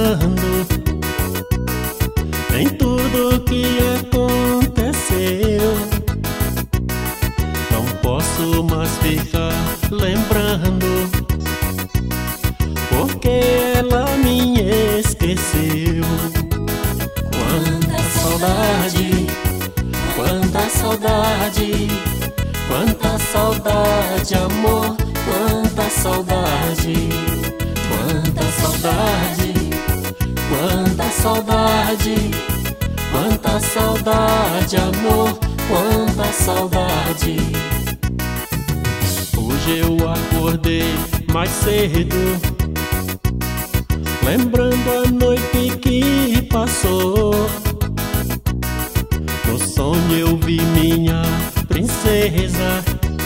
pensando em tudo que aconteceu. Não posso mais ficar lembrando, porque ela me esqueceu. Quanta saudade, quanta saudade, quanta saudade, amor, quanta saudade, quanta saudade, quanta saudade, quanta saudade, amor, quanta saudade. Hoje eu acordei mais cedo, lembrando a noite que passou. No sonho eu vi minha princesa,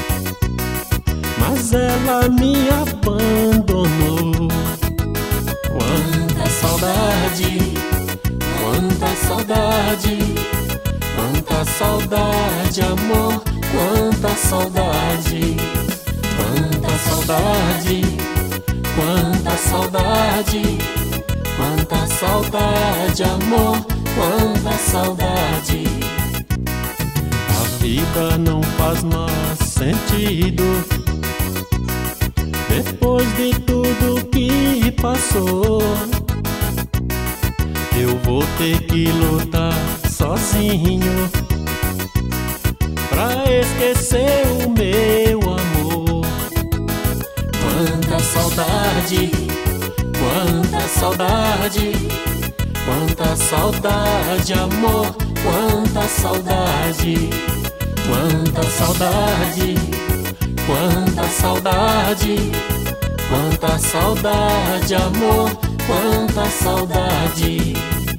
mas ela me abandonou. Quanta saudade, quanta saudade, quanta saudade, amor, quanta saudade, quanta saudade, quanta saudade, quanta saudade, amor, quanta saudade. A vida não faz mais sentido depois de tudo que passou. Eu vou ter que lutar sozinho pra esquecer o meu amor. Quanta saudade, quanta saudade, quanta saudade, amor, quanta saudade, quanta saudade, quanta saudade, quanta saudade, amor, quanta saudade.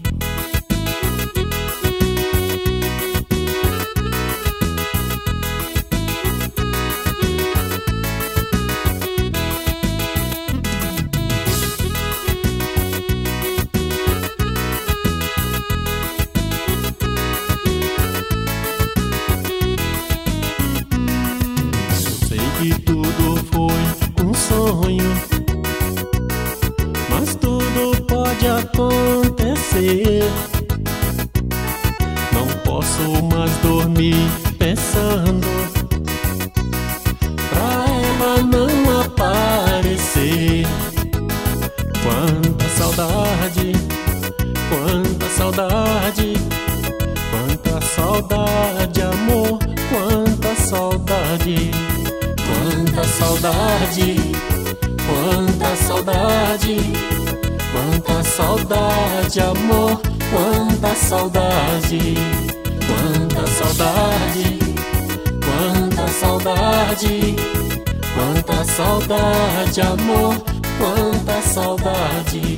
Que tudo foi um sonho, mas tudo pode acontecer. Não posso mais dormir pensando pra ela não aparecer. Quanta saudade, quanta saudade, quanta saudade, amor, quanta saudade. Quanta saudade, quanta saudade, quanta saudade, amor, quanta saudade, quanta saudade, quanta saudade, quanta saudade, amor, quanta saudade.